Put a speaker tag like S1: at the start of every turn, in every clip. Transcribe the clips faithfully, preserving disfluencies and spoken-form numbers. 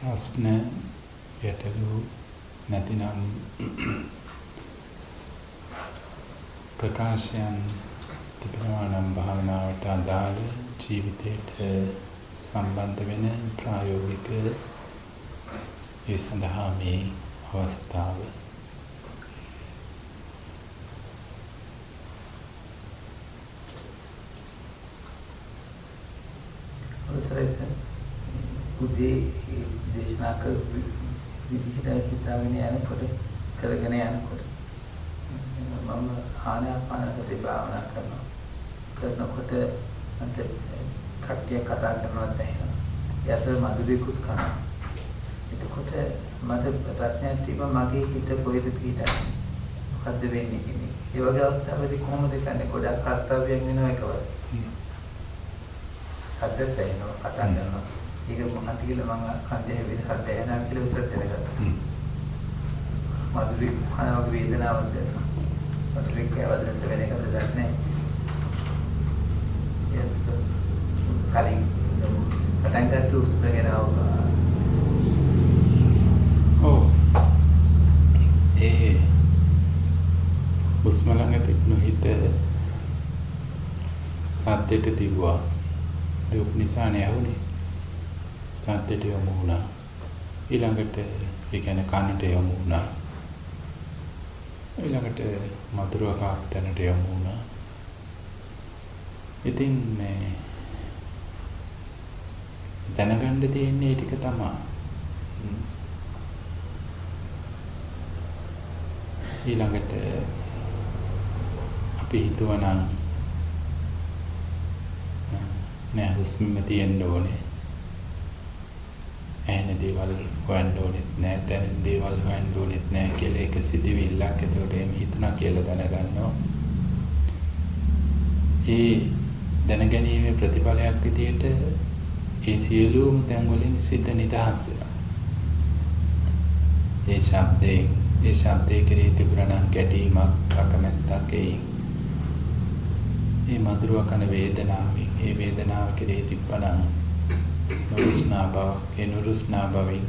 S1: ප්‍රශ්න ගැටලු නැතිනම් ප්‍රකාශයන් තිබෙනවා නම් භාවනාවට අදාළ ජීවිතයට සම්බන්ධ වෙන ප්‍රායෝගික ඒ සඳහා මේ අවස්ථාව
S2: උදේ දේශනා කර විදිහට හිතාගෙන යනකොට කරගෙන යනකොට මම ආනාපානසති භාවනා කරනවා කරනකොට මට කට්ටිය කතා කරනවත් ඇහෙනවා යතර මధుරිකුත් කරනවා එතකොට මට ප්‍රශ්නයක් තිබ්බා මගේ හිත කොහෙද පිහිටන්නේ මොකද්ද වෙන්නේ කියන්නේ ඒ වගේ අවස්ථාවලදී කොහොමද කරන්නේ ගොඩක් කර්තව්‍යයක් වෙනවා එකවර හදට එනවා කතා කරනවා ඒක මොකක්ද කියලා මම කන්දේ විදිහට දැනනා කියලා උත්තර දෙනවා. මధుරි කනවගේ වේදනාවක් දැනෙනවා. මధుරි කවදද වෙන එකද දන්නේ නැහැ. ඒක කලින් පටන් ගන්න උත්සාහගෙන ආවා.
S1: ඔව්. ඒ හුස්ම ළඟ තිබුණු හිත සද්දෙට තිබුවා. දුක් නිසා නැවුනේ. සද්දට යොමු වුණා ඊළඟට ඒ කියන්නේ කනට යොමු වුණා ඊළඟට මధుර කාප්තනට යොමු වුණා ඉතින් මේ දැනගන්න තියෙන්නේ ඒ ටික තමයි ඊළඟට අපි හිතුවනම් නෑ හුස්මම තියෙන්න ඕනේ ඇහෙන දේවල් හොයන්න ඕනෙත් නෑ දැනෙන දේවල් හොයන්න ඕනෙත් නෑ කියලා ඒක සිදුවිල්ලක් එතකොට එහෙම හිතුණා කියලා දැනගන්නවා ඒ දැනගැනීමේ ප්‍රතිඵලයක් විදිහට ඒ සියලුම තැන් වලින් සිත නිදහස් වෙනවා ඒ ශබ්දයෙන් ඒ ශබ්දේ කෙරෙහි තිබුණා ගැටීමක් අකමැත්තක් ඒ ඒ මధుර කන වේදනාවෙන් ඒ වේදනාව කෙරෙහි තිබ්බනම් නුරුස්නා බව, ඒ නුරුස්නා බවින්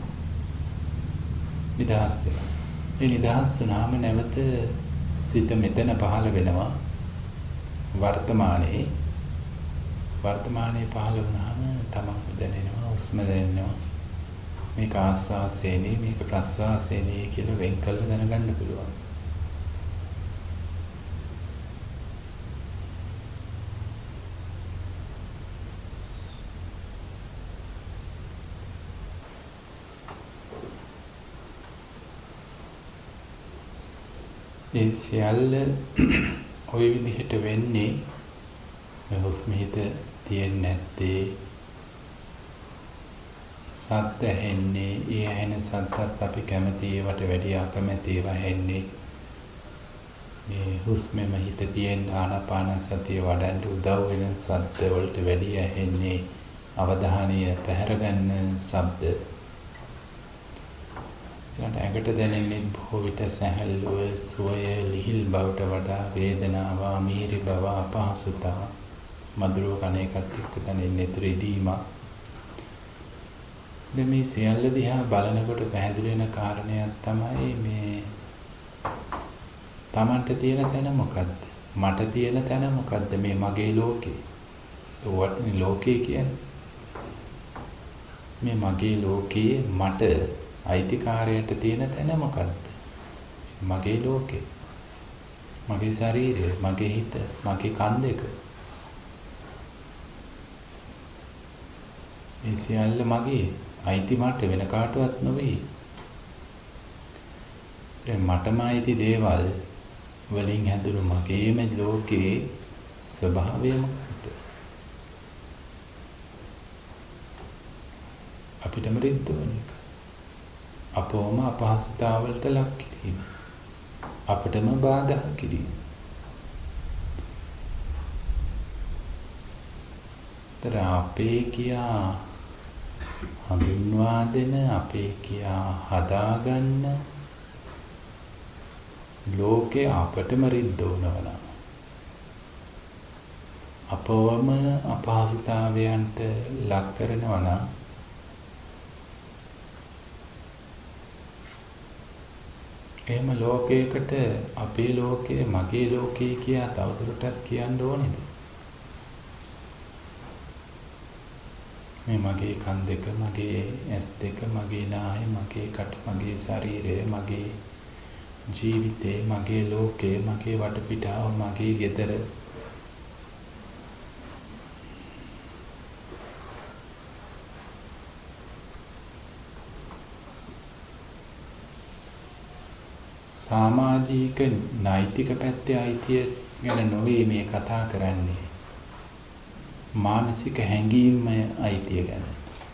S1: නිදහස් වෙනවා. ඒ නිදහස් වුණාම නැවත සිත මෙතන පහළ වෙනවා. වර්තමානයේ වර්තමානයේ පහළ වුණාම තමක් දැනෙනවා, උස්ම දැනෙනවා. මේක ආස්වාසේනේ, මේක ප්‍රස්වාසේනේ කියලා වෙන් කරලා දැනගන්න පුළුවන්. ඒ සියල්ල ওই විදිහට වෙන්නේ මේ හුස්ම හිත තියෙන්නේ නැත්තේ සද්ද ඇහෙන්නේ ඒ ඇහෙන සද්දත් අපි කැමති ඒවට වැඩි අකමැති ඒවා ඇහෙන්නේ මේ හුස්මෙම හිත තියෙන ආනාපාන සතිය වඩන්න උදව් වෙන සද්ද වලට වැඩි ඇහෙන්නේ අවධානය පැහැර ගන්න ශබ්ද ඊට ඇඟට දැනෙන්නේ බොහෝ විට සැහැල්ලුව සුවය ලිහිල් බවට වඩා වේදනාව අමීරි බව අපහසුතාව මధుර කණ එකත් එක්ක දැනෙන්නේ ත්‍රිදීමක් දැන් මේ සියල්ල දිහා බලනකොට පැහැදිලි වෙන කාරණයක් තමයි මේ Tamanට තියෙන තැන මොකද්ද මට තියෙන තැන මොකද්ද මේ මගේ ලෝකේ ඒවටනේ ලෝකේ කියන්නේ මේ මගේ ලෝකයේ මට අයිතිකාරයට තියෙන තැන මොකද්ද? මගේ ලෝකේ. මගේ ශරීරය, මගේ හිත, මගේ කන් දෙක. මේ සියල්ල මගේ අයිති මට වෙන කාටවත් නෙවෙයි. ඒ මටම අයිති දේවල් වලින් හැදුණු මගේම ලෝකේ ස්වභාවය මොකක්ද? අපිටම රිද්දවන එක. අපවම අපහසුතාවලට ලක් කිරීම අපටම බාධා කිරීම තර අපේ කියා හඳුන්වා දෙන අපේ කියා හදාගන්න ලෝකේ අපටම රිද්දවනවා අපවම අපහසුතාවයන්ට ලක් කරනවා නම් එහෙම ලෝකයකට අපේ ලෝකය මගේ ලෝකය කියා තවදුරටත් කියන්න ඕනේද? මේ මගේ කන් දෙක, මගේ ඇස් දෙක, මගේ නාය, මගේ කට, මගේ ශරීරය, මගේ ජීවිතේ, මගේ ලෝකය, මගේ වටපිටාව, මගේ ගෙදර. සමාජික නෛතික පැත්තේ අයිතිය ගැන නොවේ මේ කතා කරන්නේ. මානසික හැඟීම්මය අයිතිය ගැන.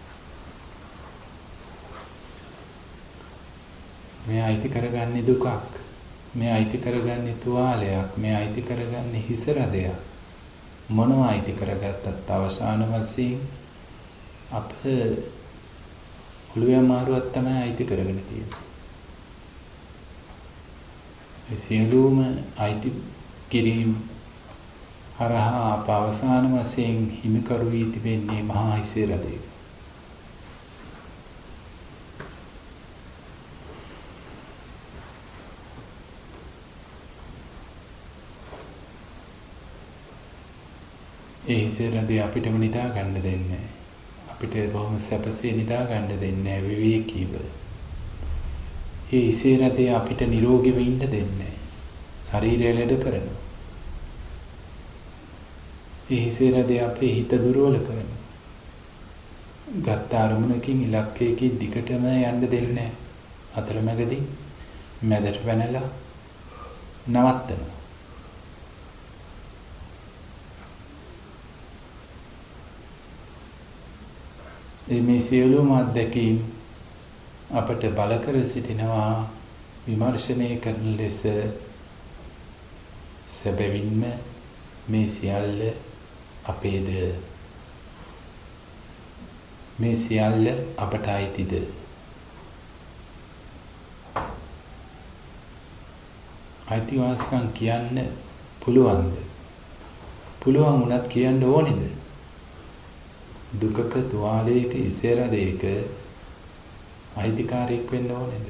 S1: මේ අයිති කරගන්නේ දුකක්. මේ අයිති කරගන්නේ තුවාලයක්. මේ අයිති කරගන්නේ හිසරදයක්. මොනවා අයිති කරගත්තත් අවසාන වශයෙන් අප ඔළුවේ අමාරුවක් තමයි අයිති කරගෙන තියෙන්නේ. ඒ සියලුම අයිති කිරීම හරහා අප අවසාන වශයෙන් හිමිකරු වී තිබෙන්නේ මහා හිසරදයක. ඒ හිසරදේ අපිටම නිදා ගන්න දෙන්නේ. අපිට බොහොම සැපසේ නිදා ගන්න දෙන්නේ විවේකීව. ඒ හිසරදේ අපිට නිරෝගීව ඉන්න දෙන්නේ. ශරීරය ලෙඩ කරනවා. ඒ හිසරදේ අපේ හිත දුර්වල කරනවා. ගත්ත අරමුණකින් ඉලක්කයකින් දිගටම යන්න දෙන්නේ නැහැ. අතරමැදදී මැදට පැනලා නවත්තනවා. මේ සියලුම අත්දැකීම් අපට බල කර සිටිනවා විමර්ශනය කරන ලෙස. සැබවින්ම මේ සියල්ල අපේද? මේ සියල්ල අපට අයිතිද? අයිතිවාසිකම් කියන්න පුළුවන්ද? පුළුවන් වුණත් කියන්න ඕනේද? දුකක තුවාලයක ඉසරදයක අයිතිකාරයෙක් වෙන්න ඕනේද?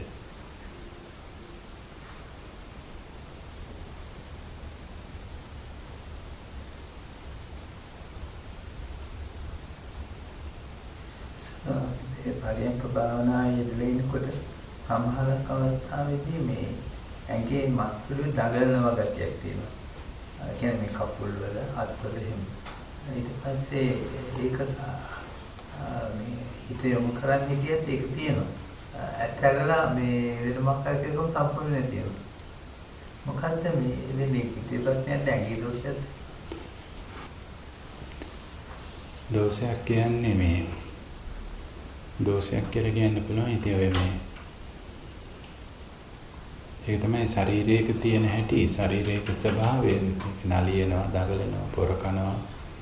S2: ඒ පරියන්ක භාවනාවේ යෙදෙනකොට සමහර අවස්ථාවේදී මේ ඇඟේ මස්පිඩු දඟලනවා ගතියක් තියෙනවා. ඒ කියන්නේ මේ කකුල් වල අත්වල එහෙම. ඊට පස්සේ ඒක මේ හිත යොමු කරන් හිටියත් ඒක තියෙනවා. ඇත්තටලා මේ වෙන මොකක් හරි එකක සම්පූර්ණ නැති වෙනවා. මොකද්ද මේ එන්නේ හිතේ ප්‍රශ්නයක් ඇඟේ දෝෂයක්ද?
S1: දෝෂයක් කියන්නේ මේ දෝෂයක් කියලා කියන්න පුළුවන්. ඉතින් ඔය මේ ඒක තමයි ශරීරයක තියෙන හැටි. ශරීරයක ස්වභාවය නලියනවා, දඟලනවා, පොර කනවා.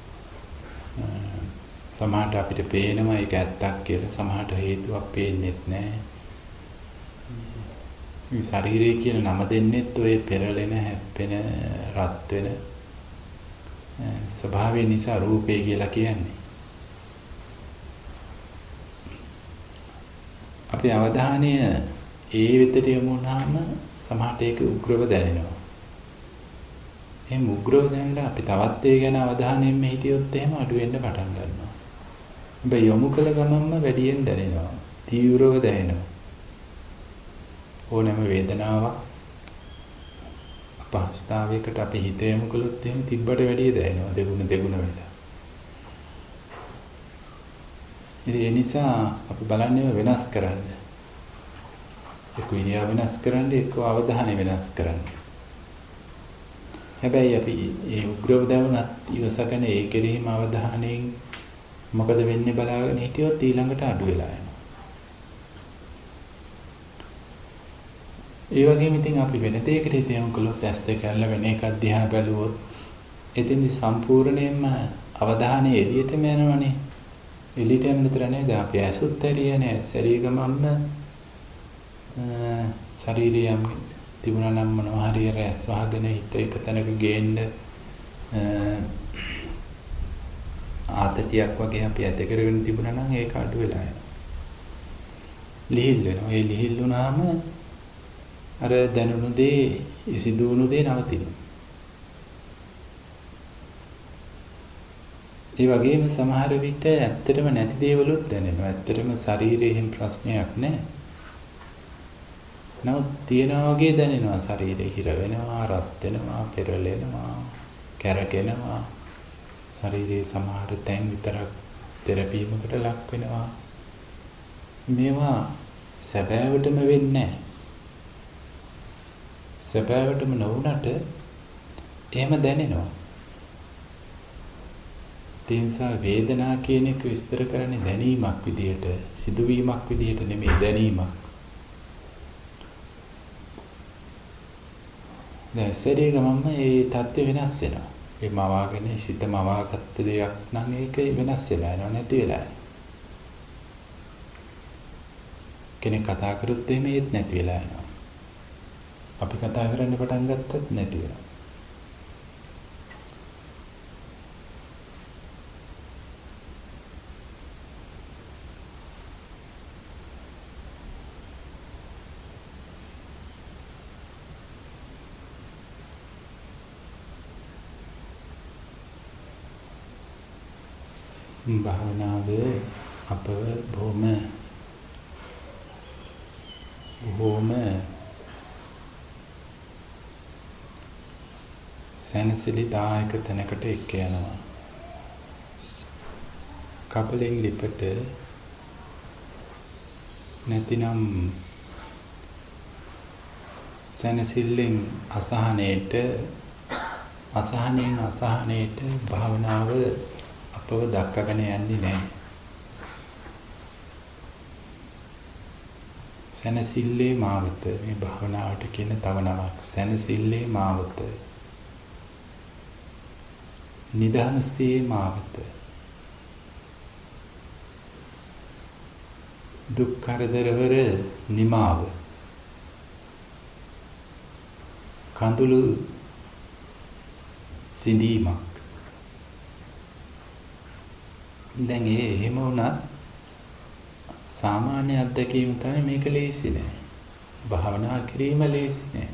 S1: සමහරට අපිට පේනවා ඒක ඇත්තක් කියලා. සමහරට හේතුවක් පේන්නේත් නැහැ. මේ ශරීරය කියන නම දෙන්නෙත් ඔය පෙරලෙන, හැප්පෙන, රත් වෙන ස්වභාවය නිසා රූපේ කියලා කියන්නේ. අපේ අවධානය ඒ විදිහට යොමු වුණාම සමහරට ඒක උග්‍රව දැනෙනවා. එහෙනම් උග්‍රව දැනලා අපි තවත් ඒ ගැන අවධානයෙන් හිටියොත් එහෙම අඩු වෙන්න පටන් ගන්නවා. හැබැයි යොමු කළ ගමන්ම වැඩියෙන් දැනෙනවා. තීව්‍රව දැනෙනවා. ඕනෑම වේදනාවක් අපහසුතාවයකට අපි හිත යොමු කළොත් එහෙම තිබ්බට වැඩිය දැනෙනවා. දෙගුණ දෙගුණ වෙලා. ඉතින් ඒ නිසා අපි බලන්නේ වෙනස් කරන්න. එක්ක ඉරියව් වෙනස් කරන්න, එක්ක අවධානය වෙනස් කරන්න. හැබැයි අපි ඒ උග්‍රව දැනුණත් ඉවසගෙන ඒ කෙරෙහිම අවධානයෙන් මොකද වෙන්නේ බලාගෙන හිටියොත් ඊළඟට අඩු වෙලා යනවා. ඒ වගේම ඉතින් අපි වෙන දෙයකට හිත යොමු කළොත් ඇස් දෙක අරලා වෙන එකක් දිහා බැලුවොත් එතෙන්දි සම්පූර්ණයෙන්ම අවධානය එළියටම යනවනේ. එළියට යන විතර නේද අපි ඇසුත් ඇරියනේ. ශරීර ගමන්ම ශරීරයම තිබුණා නම් මොනවා හරි රැස් වහගෙන හිත එක තැනක ගේන්න ආතතියක් වගේ අපි ඇත කරගෙන තිබුණා නම් ඒක අඩු වෙලා යනවා. ලිහිල් වෙනවා. ඒ ලිහිල් වුණාම අර දැනුණු දේ සිදුවුණු දේ නවතිනවා. ඒ වගේම සමහර විට ඇත්තටම නැති දේවලුත් දැනෙනවා. ඇත්තටම ශරීරයෙන් ප්‍රශ්නයක් නැහැ. නමුත් තියනවා වගේ දැනෙනවා. ශරීරය හිර වෙනවා, රත් වෙනවා, පෙරලෙනවා, කැරකෙනවා. ශරීරයේ සමහර තැන් විතරක් තෙරපීමකට ලක් වෙනවා. මේවා සැබෑවටම වෙන්නේ නැහැ. සැබෑවටම නොවුනට එහෙම දැනෙනවා. ඒ නිසා වේදනා කියන එක විස්තර කරන්නේ දැනීමක් විදියට, සිදුවීමක් විදියට නෙමෙයි, දැනීමක්. දැන් සැරේ ගමන්ම ඒ தත්ත්වය වෙනස් වෙනවා. ඒ මවාගෙන සිත මවාගත්ත දෙයක් නම් ඒක වෙනස් වෙලා යනවා, නැති වෙලා යනවා. කෙනෙක් කතා කරොත් එහෙම ඒත් නැති වෙලා යනවා. අපි කතා කරන්න පටන් ගත්තත් නැති වෙනවා. භාවනාව අපව බොහොම බොහොම සැනසෙලිදායක තැනකට එක්ක යනවා. කපලෙන් ලිපට නැතිනම් සැනසෙල්ලෙන් අසහනයට, අසහනෙන් අසහනයට භාවනාව අපව දක්කගෙන යන්නේ නැහැ. සැනසෙල්ලේ මාවත මේ භාවනාවට කියන තව නමක්. සැනසෙල්ලේ මාවත, නිදහසේ මාවත, දුක් කරදරවල නිමාව, කඳුළු සිඳීමක්. දැන් ඒ එහෙම වුණත් සාමාන්‍ය අත්දැකීම තමයි මේක ලේසි නෑ. භාවනා කිරීම ලේසි නෑ.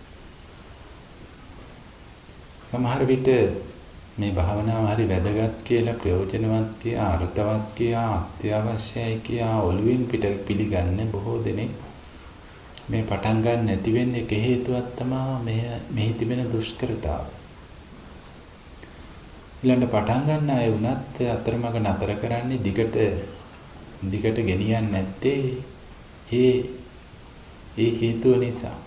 S1: සමහර විට මේ භාවනාව හරි වැදගත් කියලා, ප්‍රයෝජනවත් කියලා, අර්ථවත් කියලා, අත්‍යවශ්‍යයි කියලා ඔළුවෙන් පිට පිළිගන්නේ බොහෝ දෙනෙක්. මේ පටන් ගන්න නැති වෙන්නේ එක හේතුවක් තමයි මේ මෙහි තිබෙන දුෂ්කරතාව. ඊළඟ පටන් ගන්න අය වුණත් අතරමඟ නතර කරන්නේ දිගට දිගට ගෙනියන්නේ නැත්තේ ඒ ඒ හේතුව නිසා.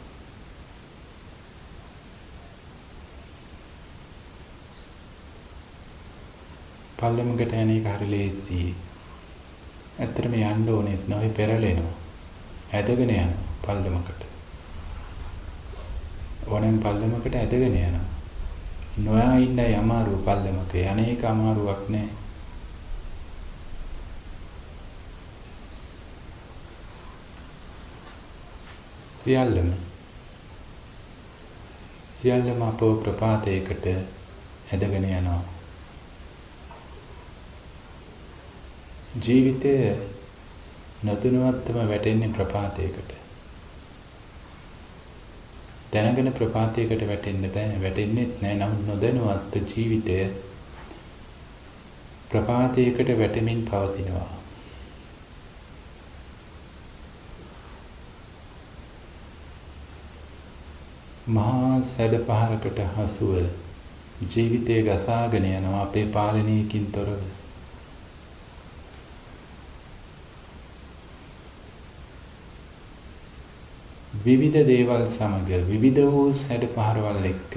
S1: පල්ලමකට යන එක හරි ලේසි. ඇත්තටම යන්න ඕනෙත් නෑ, පෙරලෙනවා. ඇදගෙන යනවා පල්ලමකට. ඕනෙන් පල්ලමකට ඇදගෙන යනවා. නොයා ඉන්නයි අමාරුව පල්ලමක. යන එක අමාරුවක් නෑ. සියල්ලම සියල්ලම අපව ප්‍රපාතයකට ඇදගෙන යනවා. ජීවිතය නොදැනුවත්වම වැටෙන්නේ ප්‍රපාතයකට. දැනගෙන ප්‍රපාතයකට වැටෙන්න බෑ. වැටෙන්නෙත් නෑ. නමුත් නොදැනුවත්ව ජීවිතය ප්‍රපාතයකට වැටෙමින් පවතිනවා. මහා සැඩ පහරකට හසුව ජීවිතය ගසාගෙන යනවා අපේ පාලනයකින් තොරව. විවිධ දේවල් සමග, විවිධ වූ සැඩ පහරවල් එක්ක,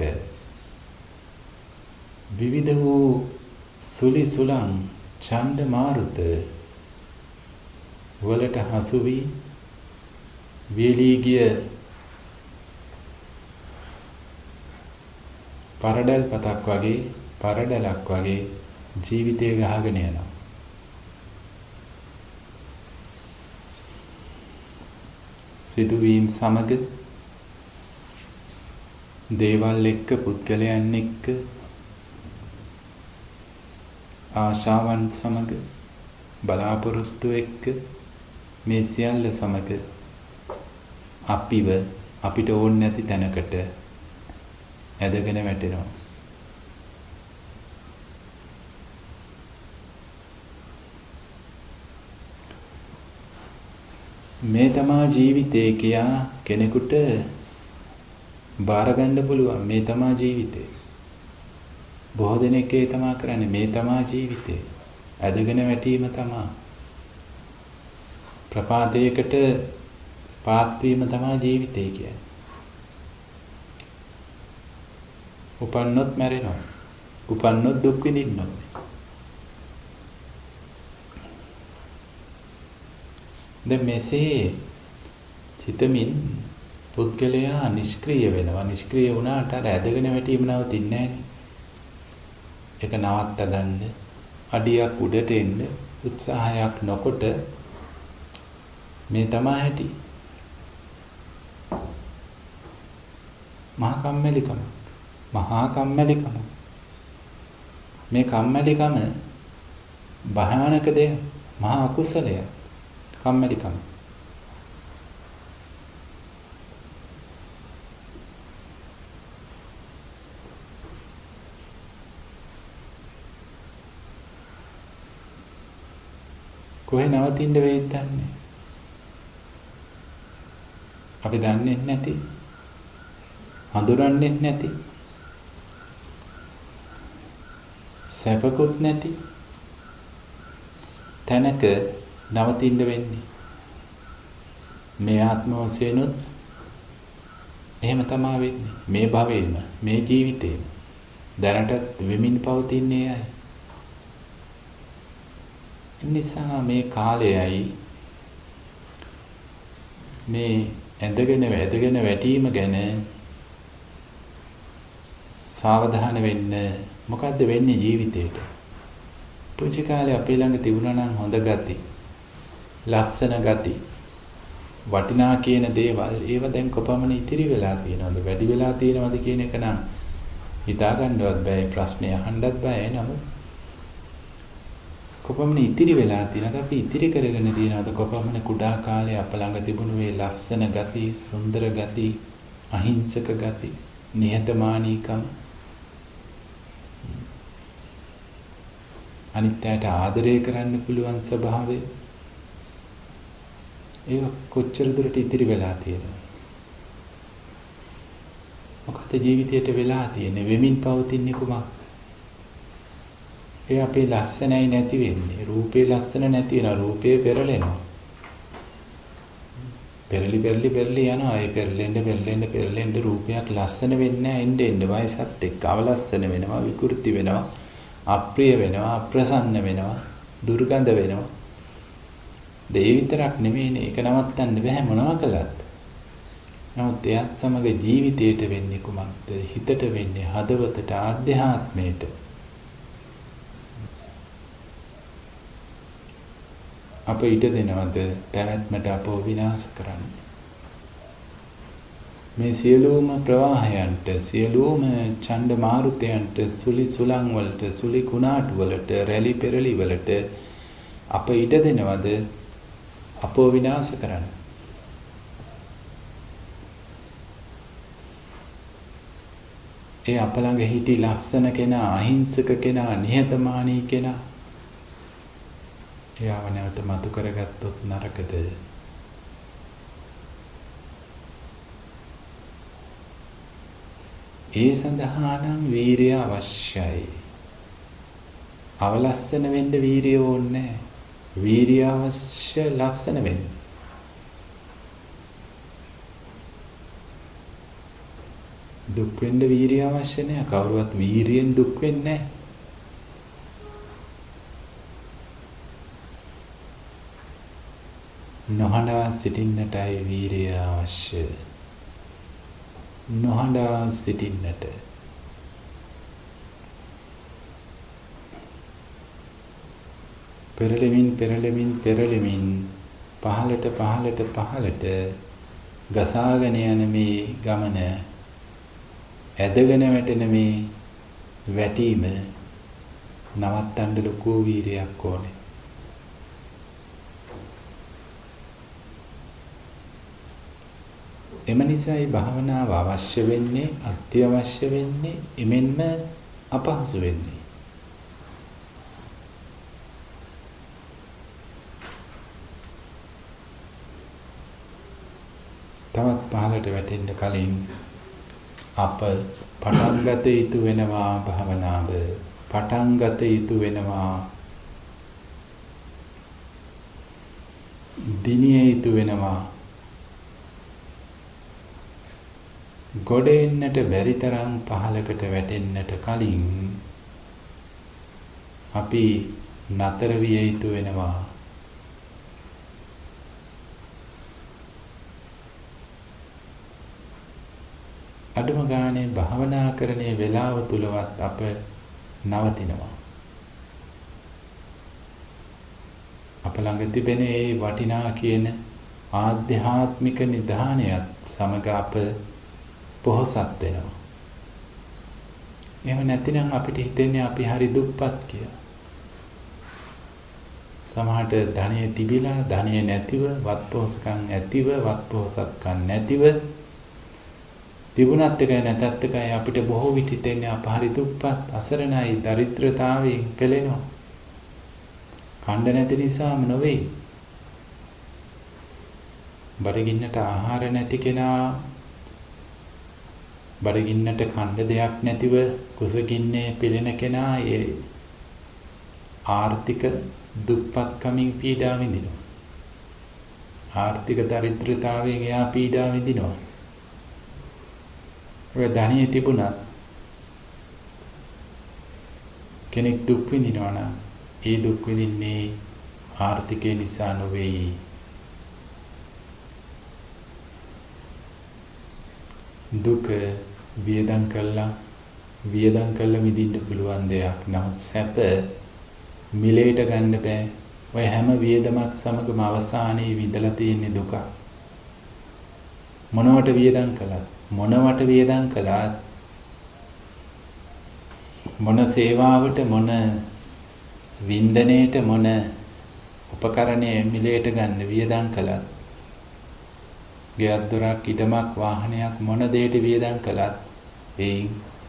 S1: විවිධ වූ සුලි සුලං ඡණ්ඩ මාරුත වලට හසු වී වියලී ගිය පරඩල් පතක් වගේ, පරඩලක් වගේ ජීවිතය ගහගෙන යනවා. සිදුවීම් සමග, දේවල් එක්ක, පුද්ගලයන් එක්ක, ආශාවන් සමග, බලාපොරොත්තු එක්ක, මේ සියල්ල සමග අපිව අපිට ඕනේ නැති තැනකට ඇදගෙන වැටෙනවා. මේ තමා ජීවිතේ කියා කෙනෙකුට බාර ගන්න පුළුවන්. මේ තමා ජීවිතේ. බොහෝ දෙනෙක් ඒ තමා කරන්නේ මේ තමා ජීවිතේ. ඇදගෙන වැටීම තමා. ප්‍රපාතයකට පාත් වීම තමා ජීවිතේ කියන්නේ. උපන්නොත් මැරෙනවා. උපන්නොත් දුක් විඳින්නවා. දැන් මෙසේ චිතමින් පුද්ගලයා නිෂ්ක්‍රීය වෙනවා. නිෂ්ක්‍රීය වුණාට අර ඇදගෙන වැටීම නවතින්නේ නැහැ. ඒක නවත්ත ගන්න අඩියක් උඩට එන්න උත්සාහයක් නොකොට මේ තමා හැටි. මහා කම්මැලිකම. මහා කම්මැලිකම. මේ කම්මැලිකම භයානක දෙයක්. මහා අකුසලයක්. කම්මැලිකම. කොහේ නවතින්න වෙයිද දන්නේ? අපි දන්නේ නැති. හඳුනන්නේ නැති. සැපකුත් නැති තැනක නවතින්න වෙන්නේ. මේ ආත්ම වශයෙන්ුත් එහෙම තමයි වෙන්නේ. මේ භවයේම මේ ජීවිතේම දැනටත් වෙමින් පවතින්නේ අය. නිසා මේ කාලයයි මේ ඇඳගෙන වැදගෙන වැටීම ගැන සාවධාන වෙන්න. මොකද්ද වෙන්නේ ජීවිතේට? පුංචි කාලේ අපේ ළඟ තිබුණා නම් හොඳ ගති, ලස්සන ගති, වටිනා කියන දේවල් ඒව දැන් කොපමණ ඉතිරි වෙලා තියෙනවද? වැඩි වෙලා තියෙනවද කියන එක නම් හිතා ගන්නවත් බෑ. ප්‍රශ්නේ අහන්නත් බෑ. නමුත් කොපමණ ඉතිරි වෙලා තියෙනවද? අපි ඉතිරි කරගෙන තියෙනවද? කොපමණ කුඩා කාලේ අප ළඟ තිබුණු මේ ලස්සන ගති, සුන්දර ගති, අහිංසක ගති, නිහතමානීකම, අනිත්‍යයට ආදරය කරන්න පුළුවන් ස්වභාවය, ඒක කොච්චර දුරට ඉතිරි වෙලා තියෙනවද? මොකද ජීවිතයට වෙලා තියෙන්නේ? වෙමින් පවතින්නේ කුමක්ද? ඒ අපේ ලස්සනයි නැති වෙන්නේ. රූපේ ලස්සන නැති වෙනවා. රූපේ පෙරලෙනවා. පෙරලි පෙරලි පෙරලි යනවා. ඒ පෙරලෙන්න පෙරලෙන්න පෙරලෙන්න රූපයක් ලස්සන වෙන්නේ නැහැ. එන්න එන්න වයසත් එක්ක අවලස්සන වෙනවා, විකෘති වෙනවා, අප්‍රිය වෙනවා, අප්‍රසන්න වෙනවා, දුර්ගන්ධ වෙනවා. ඒ විතරක් නෙමෙයිනේ. ඒක නවත්තන්න බෑ මොනවා කළත්. නමුත් එයත් සමග ජීවිතයට වෙන්නේ කුමක්ද? හිතට වෙන්නේ, හදවතට, ආධ්‍යාත්මයට. අප ඊට දෙනවද පැවැත්මට අපව විනාශ කරන්න? මේ සියලුම ප්‍රවාහයන්ට, සියලුම ඡණ්ඩ මාරුතයන්ට, සුලි සුලං වලට, සුලි කුණාටු වලට, රැලි පෙරලි වලට අප ඊට දෙනවද අපව විනාශ කරන්න? ඒ අප ළඟ හිටි ලස්සන කෙනා, අහිංසක කෙනා, නිහතමානී කෙනා එයාව නැවත මතු කරගත්තොත් නරකද? ඒ සඳහා නම් වීරිය අවශ්‍යයි. අවලස්සන වෙන්න වීරිය ඕනේ නැහැ. වීරිය අවශ්‍ය ලස්සන වෙන්න. දුක් වෙන්න වීරිය අවශ්‍ය නැහැ. කවුරුවත් වීරියෙන් දුක් වෙන්නේ නැහැ. නොහඬා සිටින්නටයි වීරිය අවශ්‍ය. නොහඬා සිටින්නට. පෙරළෙමින් පෙරළෙමින් පෙරළෙමින් පහළට පහළට පහළට ගසාගෙන යන මේ ගමන, ඇදගෙන වැටෙන මේ වැටීම නවත්තන්න ලොකු වීරියක් ඕනේ. එම නිසායි භාවනාව අවශ්‍ය වෙන්නේ, අත්‍යවශ්‍ය වෙන්නේ, එමෙන්ම අපහසු වෙන්නේ. තවත් පහළට වැටෙන්න කලින් අප පටන් ගත යුතු වෙනවා භාවනාව. පටන් ගත යුතු වෙනවා. දිනිය යුතු වෙනවා. ගොඩ එන්නට බැරි තරම් පහළකට වැටෙන්නට කලින් අපි නතර විය යුතු වෙනවා. අඩුම ගානේ භාවනා කරන්නේ වේලාව තුලවත් අප නවතිනවා. අප ළඟ තිබෙන ඒ වටිනා කියන ආධ්‍යාත්මික නිධානයත් සමග අප පොහොසත් වෙනවා. එහෙම නැතිනම් අපිට හිතෙන්නේ අපි හරි දුප්පත් කියලා. සමහරට ධනෙ තිබිලා ධනෙ නැතිව, වත්පොහොසකම් ඇතිව, වත්පොහොසත්කම් නැතිව, තිබුණත් එකයි නැතත් එකයි අපිට බොහෝ විට හිතෙන්නේ අප හරි දුප්පත්, අසරණයි, දරිද්‍රතාවයෙන් පෙළෙනවා. කණ්ඩ නැති නිසාම නොවේ. බඩගින්නට ආහාර නැති කෙනා, බඩගින්නට කණ්ඩ දෙයක් නැතිව කුසගින්නේ පෙළෙන කෙනා ඒ ආර්ථික දුප්පත්කමින් පීඩා විඳිනවා. ආර්ථික දරිද්‍රතාවයෙන් එයා පීඩා විඳිනවා. ඔය ධනිය තිබුණත් කෙනෙක් දුක් විඳිනවා නම් ඒ දුක් විඳින්නේ ආර්ථිකය නිසා නොවේ. දුක වියදම් කළා වියදම් කළා විඳින්න පුළුවන් දෙයක්. නමුත් සැප මිලේට ගන්න බෑ. ඔය හැම වියදමක් සමගම අවසානයේ විඳලා තියෙන දුක. මොනවට වියදම් කළත් මොනවට වියදම් කළත් මොන සේවාවට මොන වින්දනයේට මොන උපකරණයේ මිලේට ගන්න වියදම් කළත්, ගෙයක් දොරක් ඉඩමක් වාහනයක් මොන දෙයට වියදම් කළත් ඒ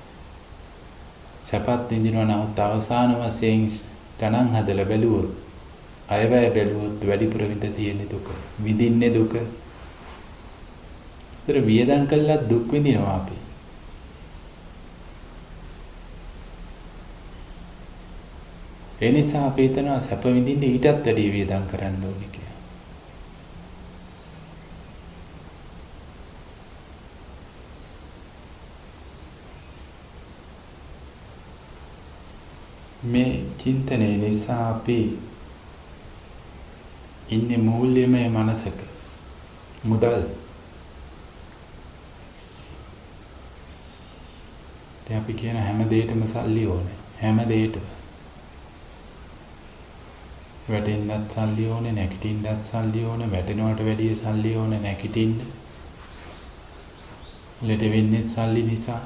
S1: සැපත් විඳිනවා. නමුත් අවසාන වශයෙන් ගණන් හදලා බැලුවොත්, අයවැය බැලුවොත් වැඩිපුර විඳ තියෙන දුක, විඳින්නේ දුක. ඒතර වියදම් කළා දුක් විඳිනවා අපි. ඒ නිසා අපි හිතනවා සැප විඳින්න ඊටත් වැඩි වියදම් කරන්න ඕනේ කියලා. මේ චින්තනයේ නිසා අපි ඉන්නේ මූල්‍යමය මනසක. මුදල් දැන් අපි කියන හැම දෙයකම සල්ලි ඕනේ. හැම දෙයකම. වැටෙන්නත් සල්ලි ඕනේ, නැගිටින්නත් සල්ලි ඕනේ, වැටෙනවට වැඩිය සල්ලි ඕනේ නැගිටින්න. ලෙඩ වෙන්නේ සල්ලි නිසා.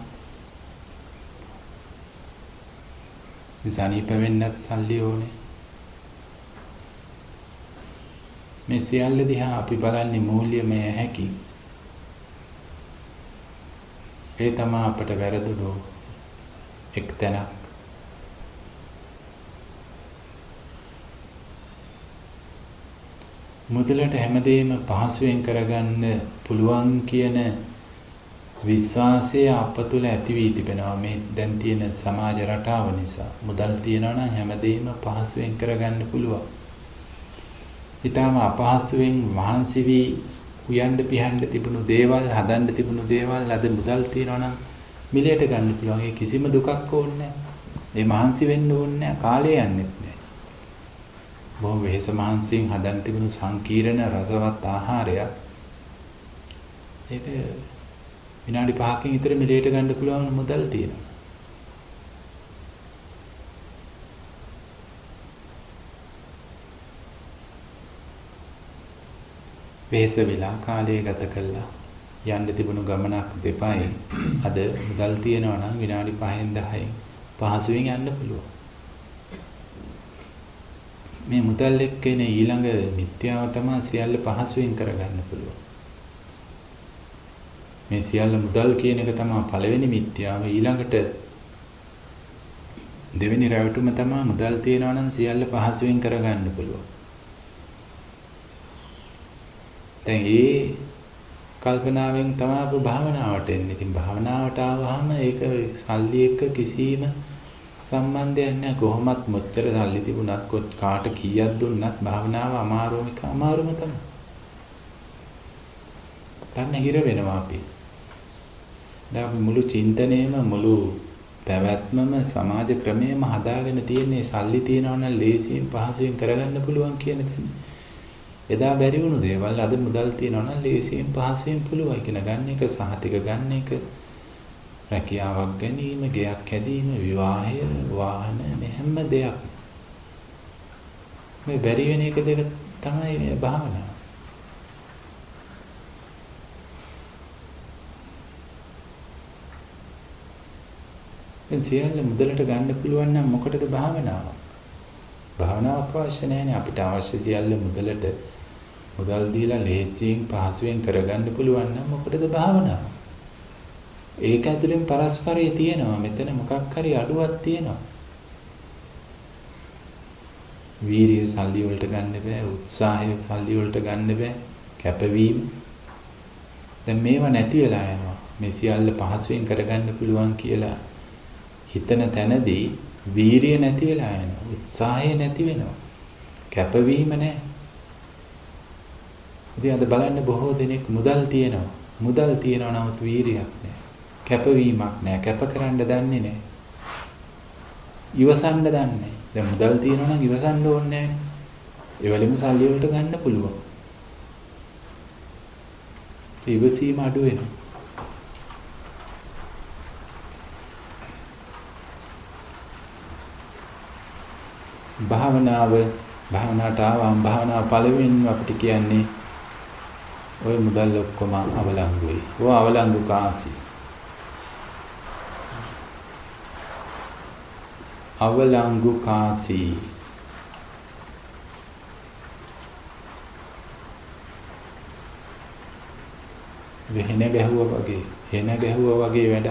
S1: සනීප වෙන්නත් සල්ලි ඕනේ. මේ සියල්ල දිහා අපි බලන්නේ මූල්‍යමය හැකි. ඒ තමයි අපට වැරදුණු එක් තැනක්. මුදලට හැමදේම පහසුවෙන් කරගන්න පුළුවන් කියන විශ්වාසය අප තුළ ඇති වී තිබෙනවා. මේ දැන් තියෙන සමාජ රටාව නිසා මුදල් තියනවා නම් හැමදේම පහසුවෙන් කරගන්න පුළුවන්. ඊටම අපහසුවෙන් මහන්සි වී උයන්ඩ පිහන්න තිබුණු දේවල්, හදන්න තිබුණු දේවල් අද මුදල් තියනවා නම් මිලයට ගන්න පුළුවන්. ඒ කිසිම දුකක් ඕනේ නැහැ. ඒ මහන්සි වෙන්න ඕනේ නැහැ. කාලය යන්නෙත් නැහැ. බොහොම වෙහෙස මහන්සියෙන් හදන්න තිබුණු සංකීර්ණ රසවත් ආහාරයක් ඒක විනාඩි පහකින් විතර මිලයට ගන්න පුළුවන් මුදල් තියෙනවා. වෙහෙස වෙලා කාලය ගත කළා යන්න තිබුණු ගමනක් දෙපයි අද මුදල් තියෙනවා නම් විනාඩි පහෙන් දහයෙන් පහසුවෙන් යන්න පුළුවන්. මේ මුදල් එක්ක එන ඊළඟ මිත්‍යාව තමයි සියල්ල පහසුවෙන් කරගන්න පුළුවන්. මේ සියල්ල මුදල් කියන එක තමයි පළවෙනි මිත්‍යාව. ඊළඟට දෙවෙනි රැවටුම තමයි මුදල් තියනවා නම් සියල්ල පහසුවෙන් කරගන්න පුළුවන්. දැන් මේ කල්පනාවෙන් තමයි අප භාවනාවට එන්නේ. ඉතින් භාවනාවට ආවහම ඒක සල්ලි එක්ක කිසිම සම්බන්ධයක් නැහැ. කොහොමත් මොච්චර සල්ලි තිබුණත් කාට කීයක් දුන්නත් භාවනාව අමාරුම එක අමාරුම තමයි. තන්න හිර වෙනවා අපි. දැන් මුළු චින්තනයේම මුළු පැවැත්මම සමාජ ක්‍රමයේම හදාගෙන තියෙන්නේ සල්ලි තියනවා නම් ලේසියෙන් පහසුවෙන් කරගන්න පුළුවන් කියන දේ. එදා බැරි වුණු දේවල් අද මුදල් තියනවා නම් ලේසියෙන් පහසුවෙන් පුළුවන් කියන ගන්න එක, සහතික ගන්න එක, රැකියාවක් ගැනීම, ගෙයක් හැදීම, විවාහය, වාහන, මේ හැම දෙයක්. මේ බැරි වෙන එක දෙක තමයි මේ භාවනාව. දැන් සියල්ල මුදලට ගන්න පුළුවන් නම් මොකටද භාවනාව? භාවනාවක් අවශ්‍ය නැහැ. අපිට අවශ්‍ය සියල්ල මුදලට මුදල් දීලා ලේසියෙන් පහසුවෙන් කරගන්න පුළුවන් නම් මොකටද භාවනාව? ඒක ඇතුලෙන් පරස්පරය තියෙනවා. මෙතන මොකක් හරි අඩුවක් තියෙනවා. වීරිය සල්ලි වලට ගන්න බෑ, උත්සාහය සල්ලි වලට ගන්න බෑ, කැපවීම. දැන් මේවා නැති වෙලා යනවා. මේ සියල්ල පහසුවෙන් කරගන්න පුළුවන් කියලා හිතන තැනදී වීරිය නැති වෙලා යනවා, උත්සාහය නැති වෙනවා, කැපවීම නැහැ. ඉතින් අද බලන්න බොහෝ දෙනෙක් මුදල් තියෙනවා. මුදල් තියෙනවා නමුත් වීරියක් නැහැ. කැපවීමක් නැහැ. කැප කරන්න දන්නේ නැහැ. ඉවසන්න දන්නේ නැහැ. දැන් මුදල් තියෙනවා නම් ඉවසන්න ඕනේ නැහැ. ඒ වගේම සල්ලි වලට ගන්න පුළුවන්. ඉවසීම අඩු වෙනවා. භාවනාව භාවනාවට ආවම භාවනාව පළවෙනිම අපිට කියන්නේ ওই මුදල් ඔක්කොම අවලංගුයි. ඔය අවලංගු කාසි. අවලංගු කාසි. වෙහෙන ගැහුවා වගේ, හෙන ගැහුවා වගේ වැඩක්.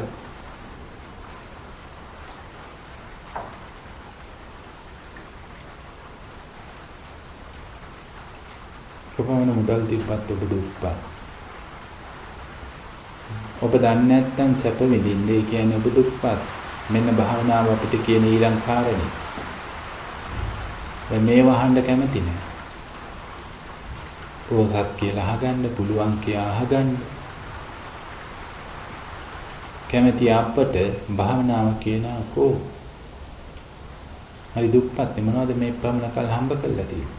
S1: කොපමණ මුදල් තිබ්බත් ඔබ දුප්පත්. ඔබ දන්නේ නැත්නම් සැප විඳින්නේ කියන්නේ ඔබ දුප්පත්. මෙන්න භාවනාව අපිට කියන ඊළඟ කාරණේ. දැන් මේ වහන්න කැමති නෑ. පොසත් කියලා අහගන්න, පුළුවන් කියලා අහගන්න. කැමති අපට භාවනාව කියනවා කෝ. හරි දුප්පත් මොනවද මේ පමණ කල් හම්බ කරලා තියෙන්නේ?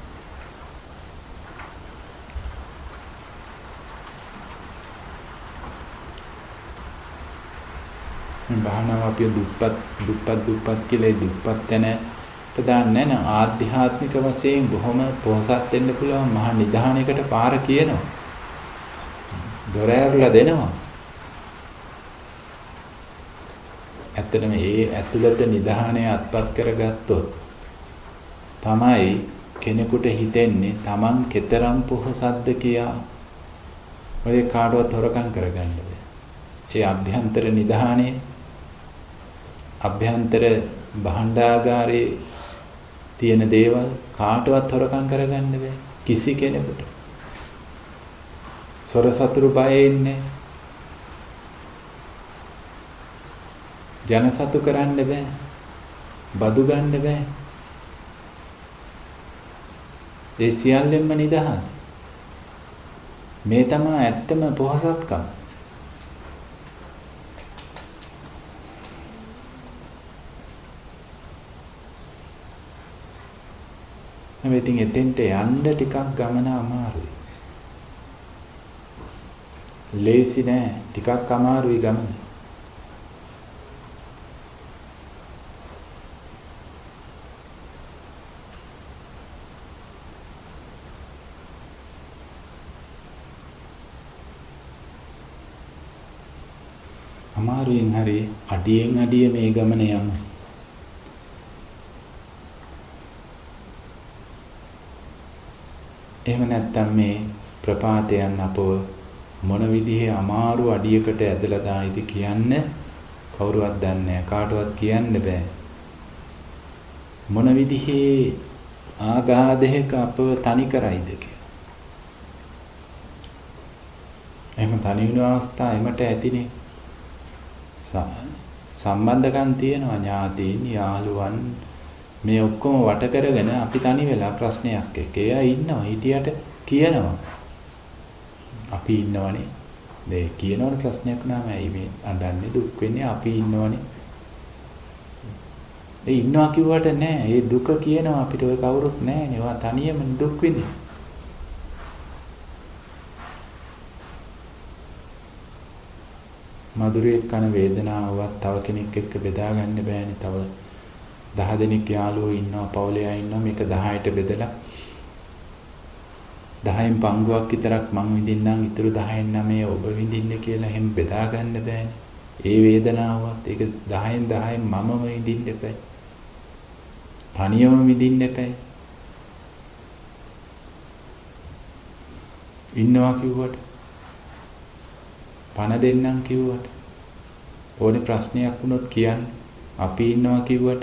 S1: භාවනාව අපි දුප්පත් දුප්පත් දුප්පත් කියලා දුප්පත් තැනට දාන්නේ නැහැ. ආධ්‍යාත්මික වශයෙන් බොහොම පොහසත් වෙන්න පුළුවන් මහා නිධානයකට පාර කියනවා. දොර ඇරලා දෙනවා. ඇත්තටම ඒ ඇතුළත නිධානය අත්පත් කරගත්තොත් තමයි කෙනෙකුට හිතෙන්නේ Taman කෙතරම් පොහසත්ද කියා. ඔය කාටවත් හොරකම් කරගන්න බෑ. ඒ අභ්‍යන්තර නිධානයේ අභ්‍යන්තර භාණ්ඩාගාරයේ තියෙන දේවල් කාටවත් හොරකම් කරගන්න බෑ කිසි කෙනෙකුට. සොර සතුරු බය ඉන්නේ. ජන සතු කරන්න බෑ. බදු ගන්න බෑ. ඒ සියල්ලෙන්ම නිදහස්. මේ තමයි ඇත්තම පොහසත්කම. හැබැයි ඉතින් එතෙන්ට යන්න ටිකක් ගමන අමාරුයි. ලේසි නෑ, ටිකක් අමාරුයි ගමන. අමාරුවෙන් හරි අඩියෙන් අඩිය මේ ගමන යමු. එහෙම නැත්නම් මේ ප්‍රපාතයන් අපව මොන විදිහේ අමාරු අඩියකට ඇදලා දායිද කියන්න කවුරුවත් දන්නේ නැහැ. කාටවත් කියන්න බෑ. මොන විදිහේ ආඝාතයක අපව තනි කරයිද කියලා. එහෙම තනි වෙන අවස්ථා එමට ඇතිනේ. සම්බන්ධකම් තියෙනවා ඥාතීන්, යාළුවන් මේ ඔක්කොම වට කරගෙන අපි තනි වෙලා ප්‍රශ්නයක් එක්ක. එයා ඉන්නවා. හිටියට කියනවා. අපි ඉන්නවනේ. මේ කියනවනේ ප්‍රශ්නයක් නෑම ඇයි මේ අඬන්නේ දුක් වෙන්නේ අපි ඉන්නවනේ. ඒ ඉන්නවා කිව්වට නෑ. ඒ දුක කියනවා අපිට ඔය කවුරුත් නෑනේ. ඔයා තනියම දුක් විඳින. මధుරයේ කන වේදනාවවත් තව කෙනෙක් එක්ක බෙදා ගන්න බෑනේ. තව දහ දෙනෙක් යාළුවෝ ඉන්නවා, පවුලේ අය ඉන්නවා. මේක දහයට බෙදලා දහයෙන් පංගුවක් විතරක් මං විඳින්නම්, ඊටු දහයෙන් නවය ඔබ විඳින්න කියලා හැම බෙදා ගන්න බෑනේ. ඒ වේදනාවත් ඒක දහයෙන් දහයෙන් මමම විඳින්න එපා. තනියම විඳින්න එපා. ඉන්නවා කිව්වට, පණ දෙන්නම් කිව්වට, ඕනේ ප්‍රශ්නයක් වුණොත් කියන්නේ අපි ඉන්නවා කිව්වට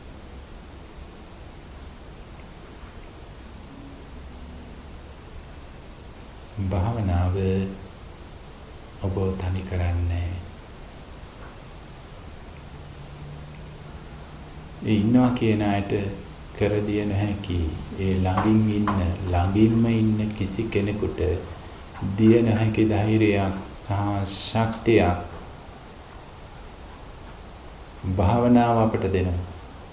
S1: භාවනාව ඔබ තනි කරන්නේ. ඒ ඉන්නවා කියන අයට කර දිය නොහැකි. ඒ ළඟින් ඉන්න, ළඟින්ම ඉන්න කිසි කෙනෙකුට දිය නොහැකි ධෛර්යයක් සහ ශක්තියක් භාවනාව අපට දෙනවා.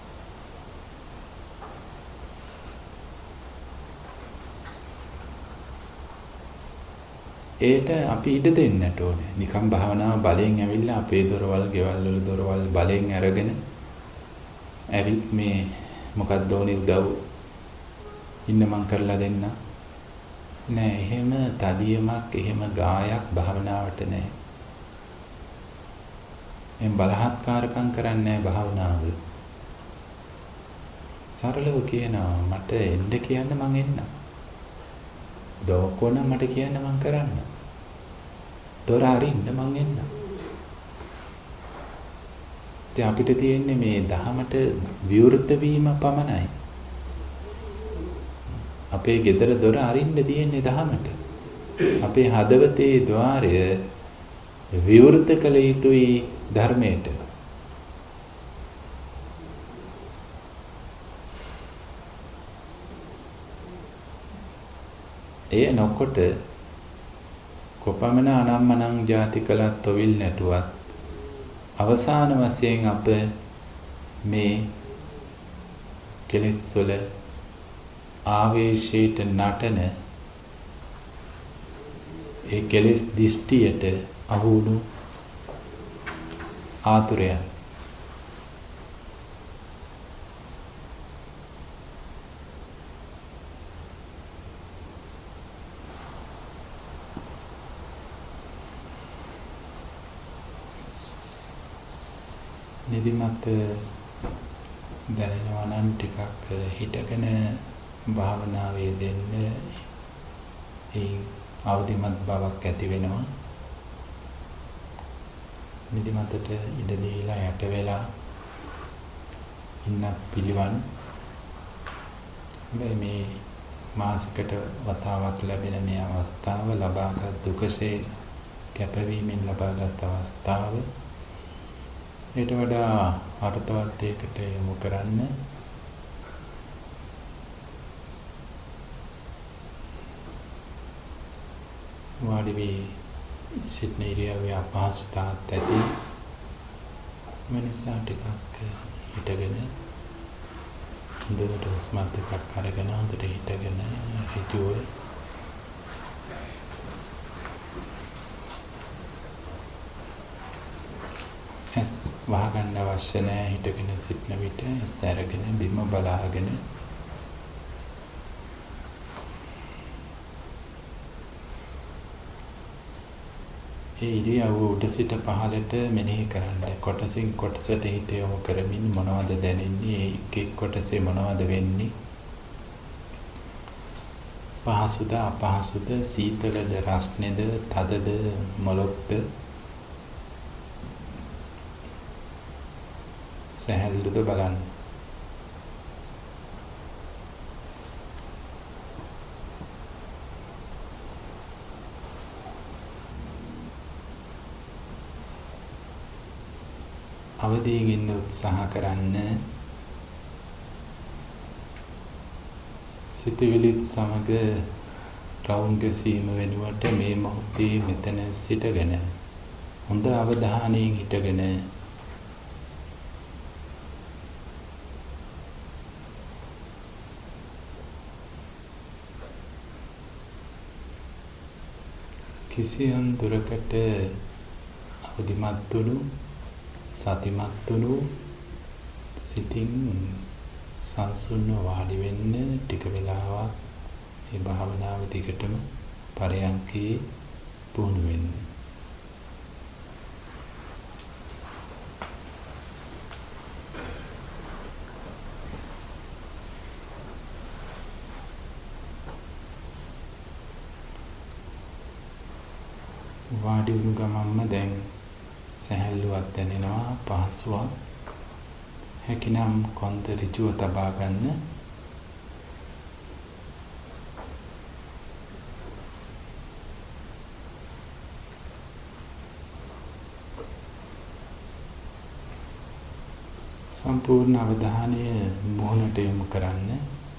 S1: ඒට අපි ඉඩ දෙන්නට ඕනේ. නිකම් භාවනාව බලෙන් ඇවිල්ලා අපේ දොරවල්, ගෙවල් වල දොරවල් බලෙන් අරගෙන ඇවිත් මේ මොකක්ද ඕනේ උදව් ඉන්න මං කරලා දෙන්න. නෑ, එහෙම තදියමක්, එහෙම ගායක් භාවනාවට නෑ. එම් බලහත්කාරකම් කරන්නේ නෑ භාවනාව. සරලව කියනවා මට එන්න කියන්න මං එන්න. දොකොන මට කියන්න මං කරන්න. දොර අරින්න මං එන්න. ඉතින් අපිට තියෙන්නේ මේ දහමට විවෘත වීම පමණයි. අපේ ගෙදර දොර අරින්න තියෙන්නේ දහමට. අපේ හදවතේ ద్వාරය විවෘත කළ යුතුයි ධර්මයට. එය නොකොට කොපමණ අනම්මනම් ಜಾති කළත් තොවිල් නැටුවත් අවසාන වශයෙන් අප මේ කෙලෙස් වල ආවේශයට නටන ඒ කෙලෙස් දිෂ්ටියට අහුණු ආතුරය නිදිමත දැනෙනවා නම් ටිකක් හිටගෙන භාවනාවේ දෙන්න ඒ අවදිමත් බවක් ඇති වෙනවා. නිදිමතට ඉඩ දීලා යට වෙලා ඉන්න පිළිවන්. මේ මාසිකට වතාවක් ලැබෙන මේ අවස්ථාව ලබාගත් දුකසේ කැපවීමෙන් ලබාගත් අවස්ථාව ඊට වඩා අර්ථවත් දෙයකට යොමු කරන්න. වාඩි වී සිටින ඉරියව්වේ අපහසුතාවක් ඇති වෙනසා ටිකක් හිටගෙන හොඳට ස්මත් එකක් අරගෙන හොඳට හිටගෙන හිතුව ඇස් වහගන්න අවශ්‍ය නැහැ. හිටගෙන සිටින විට ඇස් අරගෙන බිම බලාගෙන ඒ ඉරියව්ව උඩ සිට පහළට මෙනෙහි කරන්න. කොටසින් කොටසට හිත යොමු කරමින් මොනවද දැනෙන්නේ, ඒ එක් එක් කොටසේ මොනවද වෙන්නේ, පහසුද අපහසුද සීතලද රස්නේද තදද මොළොක්ද සැහැල්ලුද බලන්න. අවදියෙන් ඉන්න උත්සාහ කරන්න. සිතවිලිත් සමග රවුම් ගැසීම වෙනුවට මේ මොහොතේ මෙතන සිටගෙන හොඳ අවධානයෙන් හිටගෙන කිසියම් දුරකට අවදිමත් වුණු සතිමත් වුණු සිතින් සංසුන්ව වාඩි වෙන්න ටික වෙලාවක් මේ භාවනාව දිගටම පරයන්කේ පුහුණු වෙන්න. වාඩි වුණු ගමන්ම දැන් සැහැල්ලුවක් දැනෙනවා පහසුවක්. හැකිනම් කොන්ද ඍජුව තබා ගන්න. සම්පූර්ණ අවධානය මොහොනට යොමු කරන්න.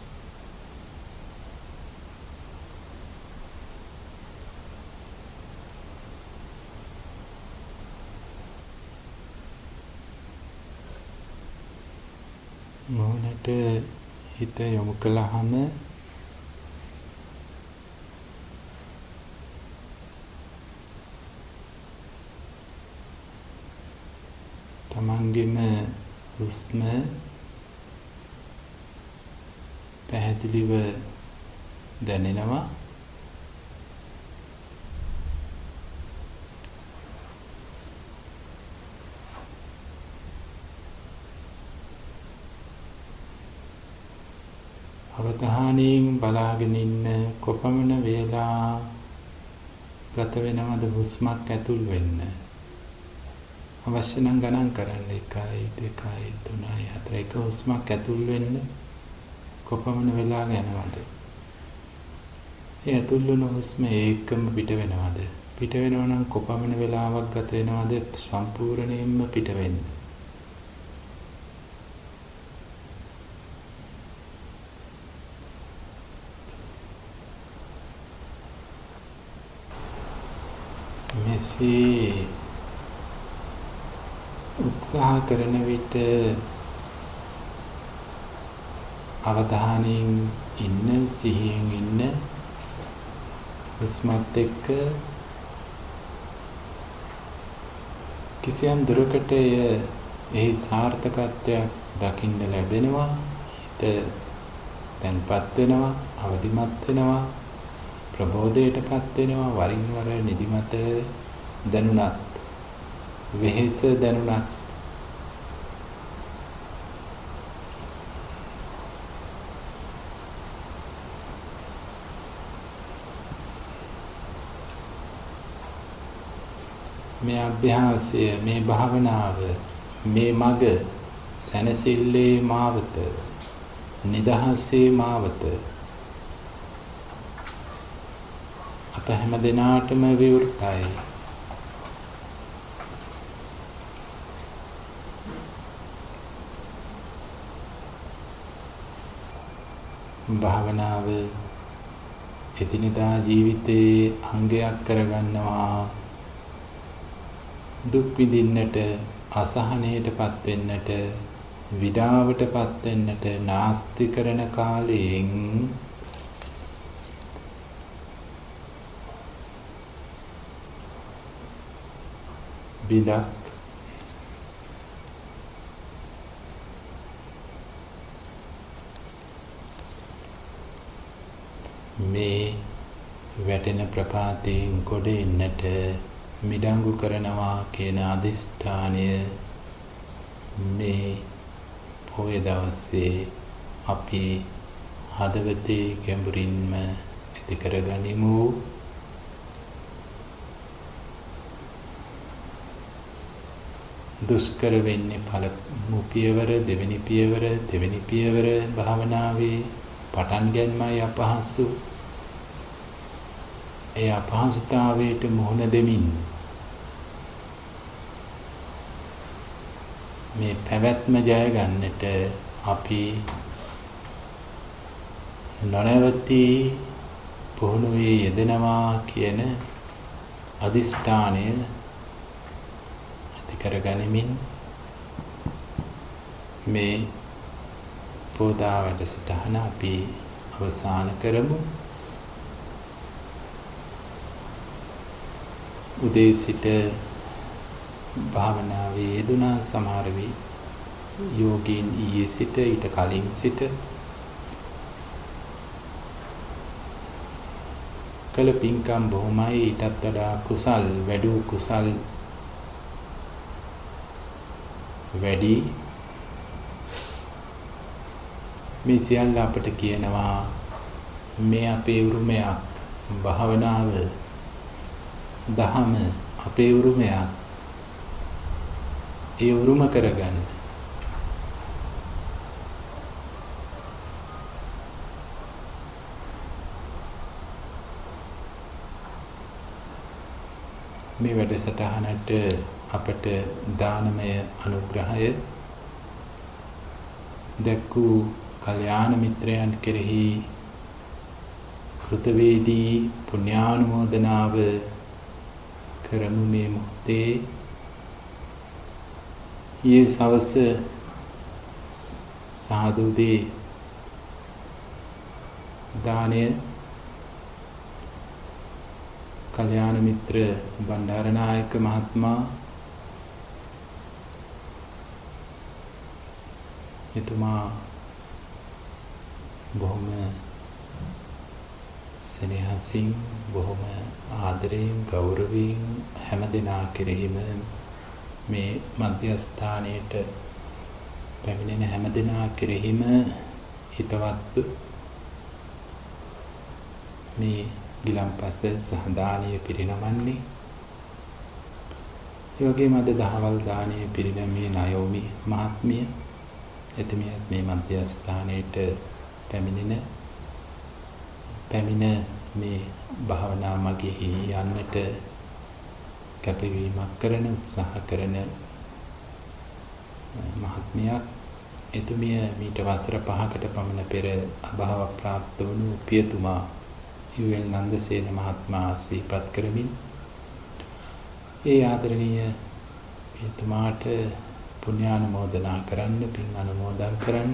S1: මොහොනට හිත යොමු කළාම තමන්ගෙම හුස්ම පැහැදිලිව දැනෙනවා. අවධානයෙන් බලාගෙන ඉන්න කොපමණ වේලා ගත වෙනවද හුස්මක් ඇතුල් වෙන්න. අවශ්‍ය නම් ගණන් කරන්න. එකයි දෙකයි තුනයි හතරයි. එක හුස්මක් ඇතුල් වෙන්න කොපමණ වෙලා යනවද? ඒ ඇතුල් වෙන හුස්ම ඒකම පිට වෙනවද? පිට වෙනව නම් කොපමණ වෙලාවක් ගත වෙනවද සම්පූර්ණයෙන්ම පිට වෙන්න? මෙසේ උත්සාහ කරන විට අවධානයෙන් ඉන්න සිහියෙන් ඉන්න හුස්මත් එක්ක කිසියම් දුරකට එහි සාර්ථකත්වයක් දකින්න ලැබෙනවා. හිත තැන්පත් වෙනවා, අවදිමත් වෙනවා, ප්‍රබෝධයටපත් වෙනවා. වරින් වර නිදිමත දැනුණත් වෙහෙස දැනුණත් මේ අභ්‍යාසය, මේ භාවනාව, මේ මඟ සැනසෙල්ලේ මාවත, නිදහසේ මාවත අප හැම දිනාටම විවෘතයි. භාවනාව එදිනෙදා ජීවිතයේ අංගයක් කරගන්නවා. දුක් විඳින්නට, අසහනයටපත් වෙන්නට, විඩාවටපත් වෙන්නට නාස්ති කරන කාලයෙන් බිඳක් මේ වැටෙන ප්‍රපාතයෙන් ගොඩ එන්නට මිඩංගු කරනවා කියන අදිෂ්ඨානය මේ පොය දවසේ අපි හදවතේ ගැඹුරින්ම ඇති ඇති කරගනිමු. දුෂ්කර වෙන්නේ පළමු පියවර, දෙවෙනි පියවර, දෙවෙනි පියවර භාවනාවේ පටන් ගැනීමයි අපහසු. ඒ අපහසුතාවයට මුහුණ දෙමින් මේ පැවැත්ම ජය ගන්නට අපි නොනවති පුහුණුවේ යෙදෙනවා කියන අදිෂ්ඨානය ඇති කරගනිමින් මේ පොදා වැඩසටහන අපි අවසන් කරමු. උදේ සිට භාවනාවේ යෙදුණා. සමහර වී යෝගීන් ඊයේ සිට ඊට කලින් සිට කළ පින්කම් බොහොමයි. ඊටත් වඩා කුසල් වැඩි කුසල් වැඩි. මේ සියල්ල අපට කියනවා මේ අපේ උරුමයක්. භාවනාව දහම අපේ උරුමයක්. ඒ උරුම කරගන්න. මේ වැඩසටහනට අපට දානමය අනුග්‍රහය දැක්වූ කල්යාණ මිත්‍රයන් කෙරෙහි කෘතවේදී පුණ්‍යානුමෝදනාව කරමු. මේ මොහොතේ ඊයේ සවස සාදුදී දානය කල්යාණ මිත්‍ර බණ්ඩාරනායක මහත්මයා එතුමා බොහොම සෙනෙහසින් බොහොම ආදරයෙන් ගෞරවයෙන් හැම දෙනා කෙරෙහිම මේ මධ්‍යස්ථානයට පැමිණෙන හැම දෙනා කෙරෙහිම හිතවත් මේ ගිලන්පස සහදානීය පිරිනමන්නේ. ඒ වගේම අද දහවල් දානීය පිරිනමේ නයෝමි මහත්මිය එතුමියත් මේ මධ්‍යස්ථානයට පැමිණෙන පැමිණ මේ භාවනා මගෙහි යන්නට කැපවීමක් කරන උත්සාහ කරන මහත්මියක්. එතුමිය මීට වසර පහකට පමණ පෙර අභාව ප්‍රාප්ත වුණු පියතුමා යුඑල් නන්දසේන මහත්මයා සිහිපත් කරමින් ඒ ආදරණීය පියතුමාට පුණ්‍යානුමෝදනා කරන්න, පින් අනුමෝදන් කරන්න.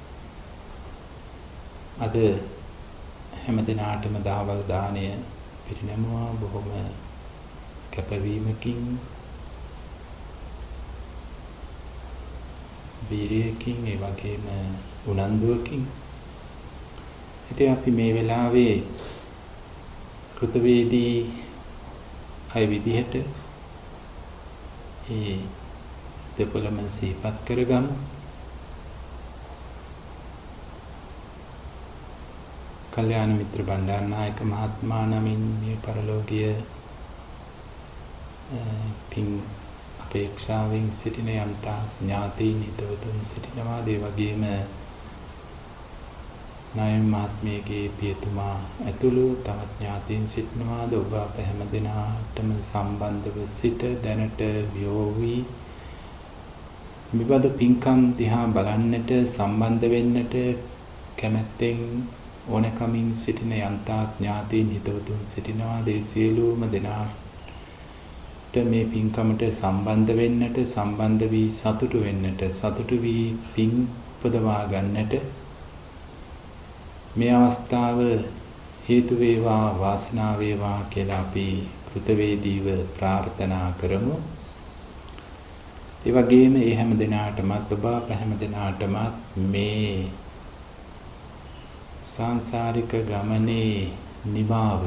S1: අද හැම දිනාටම දහවල් දාණය පිරිනැමුවා බොහොම කැපවීමකින්, වීරියකින්, ඒ වගේම උනන්දුවකින්. ඉතින් අපි මේ වෙලාවේ කෘතවේදී අය විදිහට ඒ දෙපළම සිහිපත් කරගමු. කල්යාණ මිත්‍ර බණ්ඩාරනායක මහත්මයා නමින් මේ පරලෝකීය පින් අපේක්ෂාවෙන් සිටින යම්තා ඥාතීන් හිතවතුන් සිටිනවා. ඒ වගේම නායක මහත්මියගේ පියතුමා ඇතුළු තවත් ඥාතීන් සිටිනවාද. ඔබ අප හැම දිනාටම සම්බන්ධව සිට දැනට වියෝවි මෙබඳු පින්කම් දිහා බලන්නට, සම්බන්ධ වෙන්නට කැමැත්තෙන් ඕනකමින් සිටින යන්තා ඥාතීන් හිතවතුන් සිටිනවා. ඒ සියලුම දෙනාට මේ පින්කමට සම්බන්ධ වෙන්නට, සම්බන්ධ වී සතුටු වෙන්නට, සතුටු වී පින් උපදවා ගන්නට මේ අවස්ථාව හේතු වේවා, වාසනාව වේවා කියලා අපි කෘතවේදීව ප්‍රාර්ථනා කරමු. ඒ වගේම ඒ හැම දිනාටමත් ඔබ අප හැම දිනාටමත් මේ සංසාරික ගමනේ නිමාව,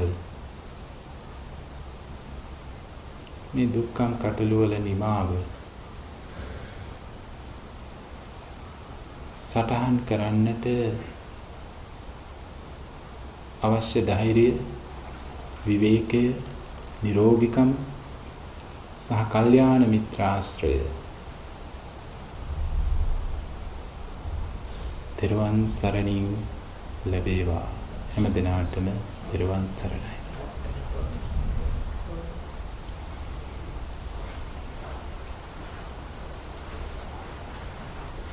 S1: මේ දුක්ඛම් කටළු වල නිමාව සටහන් කරන්නට අවශ්‍ය ධෛර්යය, විවේකය, නිරෝගීකම සහ කල්යාණ මිත්‍රාශ්‍රය තෙරුවන් සරණින් ලැබේවා. හැම දිනාටම තෙරුවන් සරණයි.